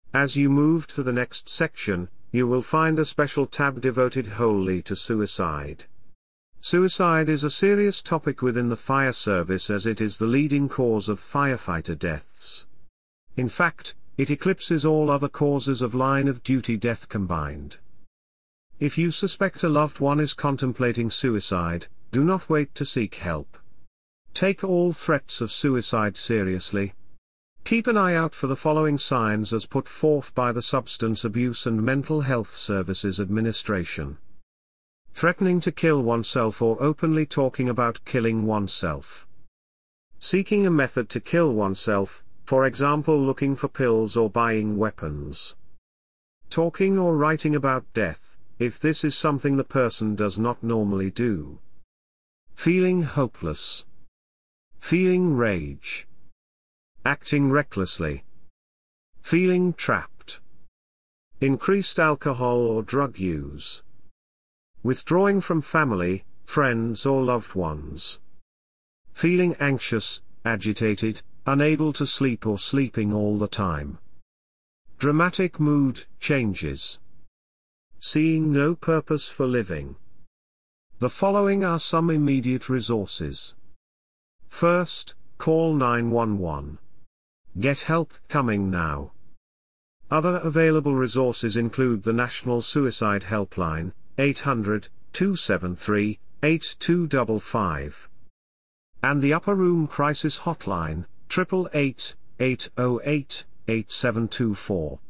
As you move to the next section, you will find a special tab devoted wholly to suicide. Suicide is a serious topic within the fire service as it is the leading cause of firefighter deaths. In fact, it eclipses all other causes of line-of-duty death combined. If you suspect a loved one is contemplating suicide, do not wait to seek help. Take all threats of suicide seriously. Keep an eye out for the following signs as put forth by the Substance Abuse and Mental Health Services Administration. Threatening to kill oneself or openly talking about killing oneself. Seeking a method to kill oneself, for example looking for pills or buying weapons. Talking or writing about death, if this is something the person does not normally do. Feeling hopeless. Feeling rage. Acting recklessly. Feeling trapped. Increased alcohol or drug use. Withdrawing from family, friends or loved ones. Feeling anxious, agitated, unable to sleep or sleeping all the time. Dramatic mood changes. Seeing no purpose for living. The following are some immediate resources. First, call 911. Get help coming now. Other available resources include the National Suicide Helpline, 800-273-8255. And the Upper Room Crisis Hotline, 888-808-8724.